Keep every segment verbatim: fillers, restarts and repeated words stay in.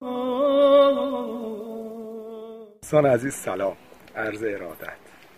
دوستان عزیز سلام، عرض ارادت.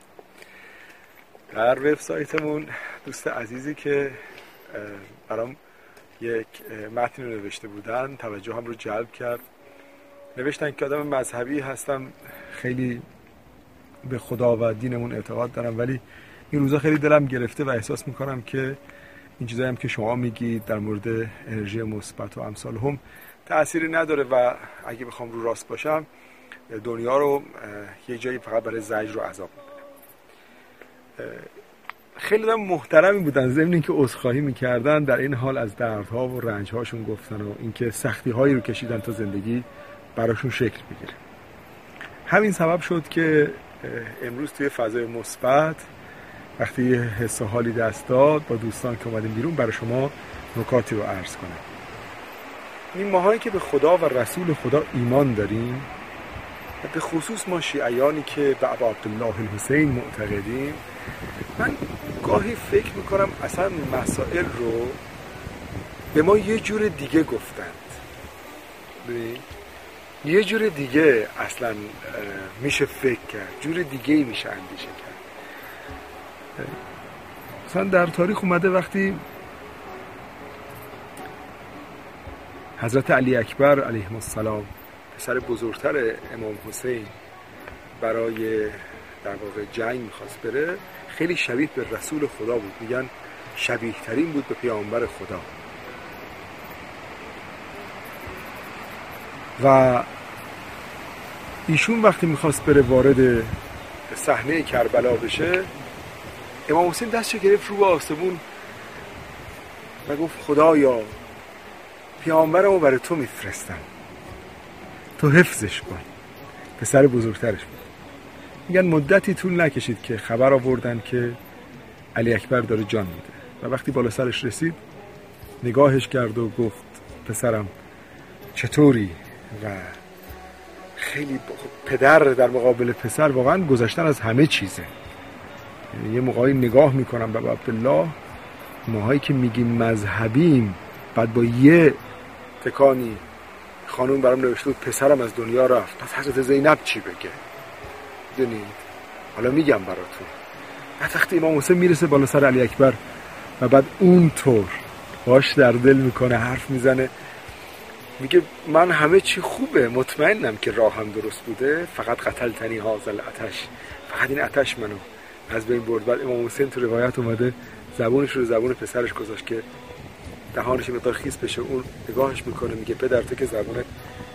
در وبسایتمون دوست عزیزی که برام یک متن رو نوشته بودن توجهم رو جلب کرد. نوشتن که آدم مذهبی هستم، خیلی به خدا و دینمون اعتقاد دارم، ولی این روزا خیلی دلم گرفته و احساس میکنم که این چیزایی هم که شما میگید در مورد انرژی مثبت و امثال هم تأثیری نداره و اگه بخوام رو راست باشم دنیا رو یه جایی فقط برای زجر و عذاب میبینم. خیلی آدم محترمی بودن، ضمن اینکه عذرخواهی میکردن در این حال از دردها و رنجهاشون گفتن و اینکه سختی‌هایی رو کشیدن تا زندگی براشون شکل بگیره. همین سبب شد که امروز توی فضای مثبت وقتی حس و حالی دست داد با دوستان که اومدیم بیرون برای شما نکاتی رو عرض کنم. این ماهایی که به خدا و رسول خدا ایمان داریم، به خصوص ما شیعیانی که به ابا عبدالله الحسین معتقدیم، من گاهی فکر میکنم اصلا مسائل رو به ما یه جور دیگه گفتند، یه جور دیگه اصلا میشه فکر کرد، جور دیگه میشه اندیشه کرد. مثلا در تاریخ اومده وقتی حضرت علی اکبر علیه السلام پسر بزرگتر امام حسین برای در واقع جنگ میخواست بره، خیلی شبیه به رسول خدا بود، میگن شبیه ترین بود به پیامبر خدا. و ایشون وقتی میخواست بره وارد صحنه کربلا بشه، امام حسین دستش گرفت رو به آسمون و گفت خدایا پیامبرمو برای تو میفرستم، تو حفظش کن. پسر بزرگترش بود. میگن مدتی طول نکشید که خبر آوردن که علی اکبر داره جان میده و وقتی بالا سرش رسید نگاهش کرد و گفت پسرم چطوری؟ و خیلی پدر در مقابل پسر واقعا گذشتن از همه چیزه. یه موقعی نگاه میکنم به عبدالله، ماهایی که میگیم مذهبیم، بعد با یه تکانی خانوم برام نوشته بود پسرم از دنیا رفت، پس حضرت زینب چی بگه؟ دونید حالا میگم براتون. بعد وقتی امام حسین میرسه بالا سر علی اکبر و بعد اون طور باش در دل میکنه، حرف میزنه، میگه من همه چی خوبه، مطمئنم که راهم درست بوده، فقط قتلتنی هذا العطش، فقط این عطش منو از بین برد. بعد امام حسین تو روایت اومده زبونش رو زبون پسرش گذاشت که دهانش مقدار خیس بشه. اون نگاهش میکنه میگه پدر تو که زبونت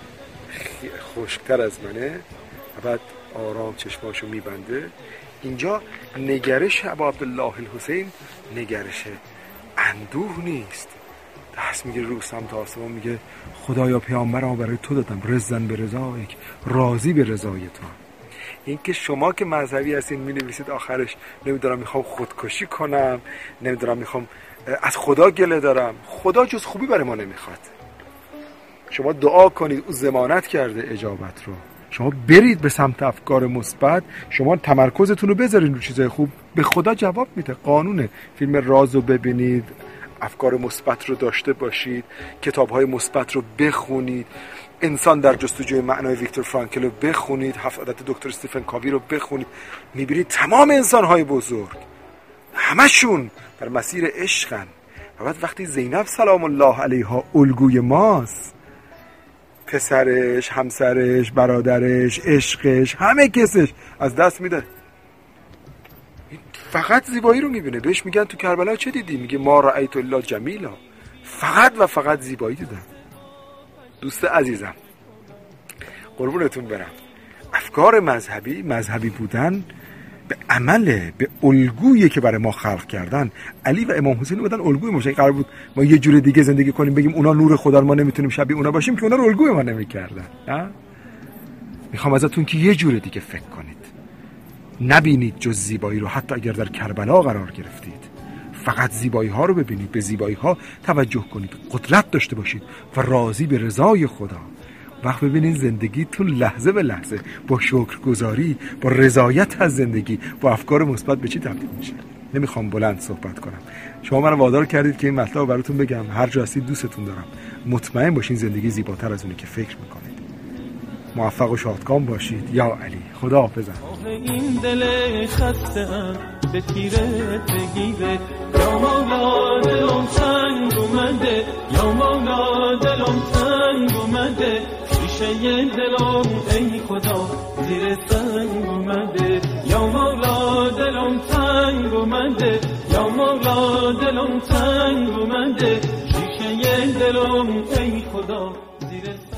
خشکتر از منه، و بعد آرام چشماشو میبنده. اینجا نگرش ابا عبدالله الحسین نگرش اندوه نیست، دست میگه رو سمت آسمان، میگه خدایا پیامبرمو برای تو دادم، رضا به رضایک، راضی به رضای تو. این که شما که مذهبی هستین مینویسید آخرش نمیدونم میخوام خودکشی کنم، نمیدونم میخوام از خدا گله دارم. خدا جز خوبی برای ما نمیخواد. شما دعا کنید، او ضمانت کرده اجابت رو. شما برید به سمت افکار مثبت، شما تمرکزتون رو بذارید رو چیزای خوب، به خدا جواب میده. قانونه. فیلم راز رو ببینید، افکار مثبت رو داشته باشید، کتاب‌های مثبت رو بخونید، انسان در جستجوی معنای ویکتور فرانکل رو بخونید، هفت عادت دکتر استیفن کاوی رو بخونید. میبینید تمام انسان‌های بزرگ همشون در مسیر عشقن. و بعد وقتی زینب سلام الله علیها الگوی ماست، پسرش، همسرش، برادرش، عشقش، همه کسش از دست میده، فقط زیبایی رو میبینه. بهش میگن تو کربلا چه دیدی؟ میگه ما رأیت الا جمیلا، فقط و فقط زیبایی دیدم. دوست عزیزم قربونتون برم، افکار مذهبی، مذهبی بودن به عمله، به الگویی که برای ما خلق کردن. علی و امام حسین بودن الگوی ما. قرار بود ما یه جور دیگه زندگی کنیم، بگیم اونا نور خدا، ما نمیتونیم شبیه اونا باشیم، که اونا رو الگوی ما نمیکردن. میخوام ازتون که یه جور دیگه فکر کنید، نبینید جز زیبایی رو، حتی اگر در کربلا قرار گرفتید فقط زیبایی ها رو ببینید، به زیبایی ها توجه کنید، قدرت داشته باشید و راضی به رضای خدا. وقت ببینید زندگیتون لحظه به لحظه با شکرگزاری، با رضایت از زندگی، با افکار مثبت به چی تبدیل میشه. نمیخوام بلند صحبت کنم. شما منو وادار کردید که این مطلب رو براتون بگم. هر جا هستید دوستتون دارم. مطمئن باشین زندگی زیباتر از اونی که فکر میکنید. موفق و شادکام باشید. یا علی، خدا حافظم. این دل خسته‌ام به تیرت بگیره، یا مولا دلم تنگ اومده، یا مولا دلم تنگ اومده، شیشه دلم ای خدا زیر سنگ اومده، یا مولا دلم تنگ اومده، یا مولا دلم تنگ اومده، شیشه دلم ای خدا زیر